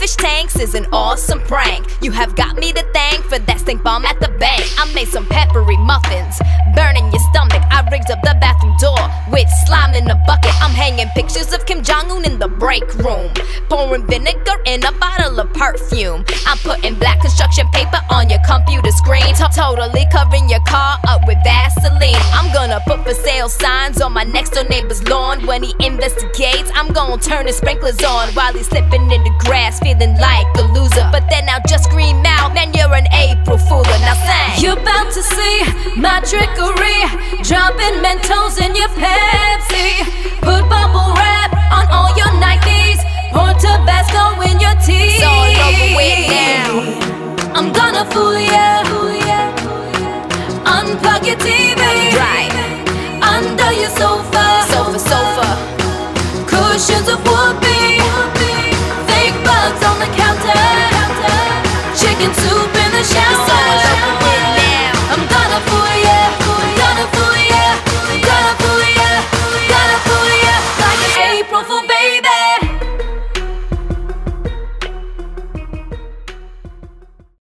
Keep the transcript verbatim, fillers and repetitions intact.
fish tanks is an awesome prank. You have got me to thank for that stink bomb at the bank. I made some peppery muffins, burning your stomach. I rigged up the bathroom door with slime in a bucket. I'm hanging pictures of Kim Jong-un in the break room, pouring vinegar in a bottle of perfume. I'm putting black construction paper on your computer screen, to totally covering your car up with Vaseline. I'm gonna put for sale signs on my next door neighbor's lawn. When he investigates, I'm gonna turn his sprinklers on while he's slipping in the grass, feeling like a loser. But then I'll just scream out, man, you're an April Fooler. Now sing. You're about to see my trickery, dropping Mentos in your Pepsi. Put bubble wrap on all your Nikes, pour Tabasco in your tea. It's all over with now. I'm gonna fool ya. Unplug your T V, Right. under your sofa, Sofa, sofa. cushions of whoopee.